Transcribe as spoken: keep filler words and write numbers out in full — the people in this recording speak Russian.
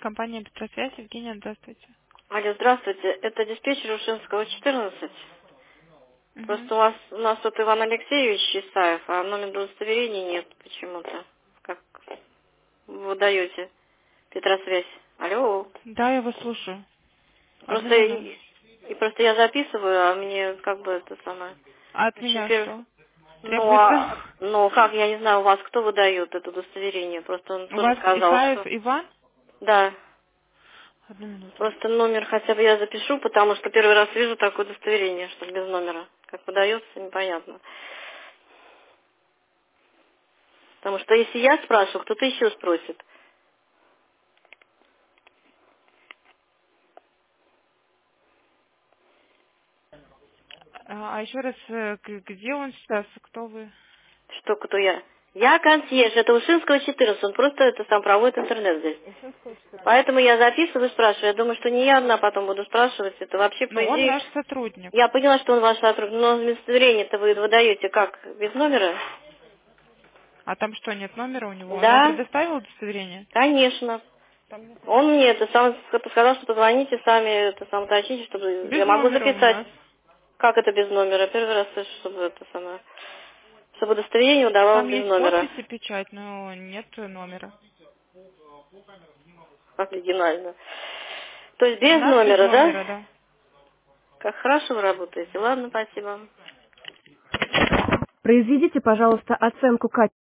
компания Петросвязь. Евгения, здравствуйте. Алло, здравствуйте. Это диспетчер Ушинского, четырнадцать. Мгм. Просто у вас у нас тут Иван Алексеевич Исаев, а номер удостоверения нет почему-то. Как вы даете Петросвязь? Алло. Да, я вас слушаю. Одну Просто минуту. и, и просто я записываю, а мне как бы это самое. А от Очень меня пер- что? Ну, Требуется? а, ну, как, я не знаю, у вас кто выдает это удостоверение? Просто он У тоже вас сказал, Исаев что... Иван? Да, Одну минуту. просто номер хотя бы я запишу, потому что первый раз вижу такое удостоверение, что без номера. Как выдается, непонятно. Потому что если я спрашиваю, кто-то еще спросит. А, а еще раз, э, г- где он сейчас? Кто вы? Что кто я? Я консьерж, это Ушинского четырнадцать, он просто это сам проводит интернет здесь. Поэтому я записываю, спрашиваю. Я думаю, что не я одна потом буду спрашивать. Это вообще, Ну, по он идее... наш сотрудник. Я поняла, что он ваш сотрудник, но удостоверение-то вы выдаете как? Без номера? А там что, нет номера у него? Он вам Да, предоставил удостоверение? конечно. Там нет Он номера. мне это сам сказал, что позвоните сами, это сам уточните, чтобы Без я могу номера у записать. нас. Как это без номера? Первый раз слышу, чтобы это самое... Чтобы удостоверение удавалось Там без есть номера. подпись и печать, но нет номера. Оригинально. То есть У без нас без номера, да? номера, да. Как хорошо вы работаете. Ладно, спасибо. Произведите, пожалуйста, оценку качества.